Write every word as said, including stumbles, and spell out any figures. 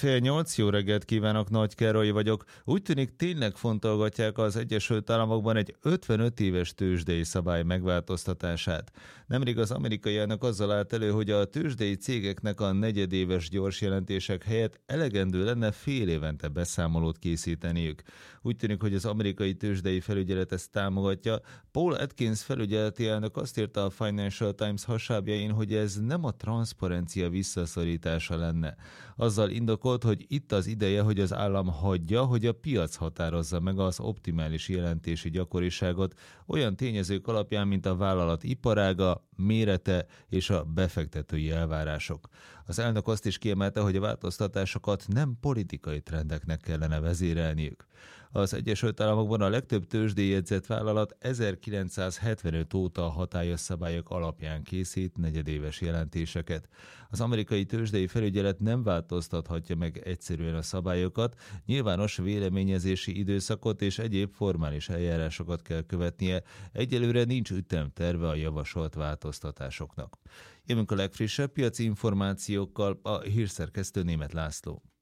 fél nyolc, jó reggelt kívánok, Nagy Károly vagyok. Úgy tűnik, tényleg fontolgatják az Egyesült Államokban egy ötvenöt éves tőzsdei szabály megváltoztatását. Nemrég az amerikai elnök azzal állt elő, hogy a tőzsdei cégeknek a negyedéves gyors jelentések helyett elegendő lenne fél évente beszámolót készíteniük. Úgy tűnik, hogy az amerikai tőzsdei felügyelet ezt támogatja. Paul Atkins felügyeleti elnök azt írta a Financial Times hasábjain, hogy ez nem a transzparencia visszaszorítása lenne. Azzal indokolt, hogy itt az ideje, hogy az állam hagyja, hogy a piac határozza meg az optimális jelentési gyakoriságot olyan tényezők alapján, mint a vállalat iparága, mérete és a befektetői elvárások. Az elnök azt is kiemelte, hogy a változtatásokat nem politikai trendeknek kellene vezérelniük. Az Egyesült Államokban a legtöbb tőzsdén jegyzett vállalat ezerkilencszázhetvenöt óta a hatályos szabályok alapján készít negyedéves jelentéseket. Az amerikai tőzsdei felügyelet nem változtathatja meg egyszerűen a szabályokat, nyilvános véleményezési időszakot és egyéb formális eljárásokat kell követnie. Egyelőre nincs ütemterve a javasolt változtatásoknak. Jövünk a legfrissebb piaci információkkal, a hírszerkesztő Németh László.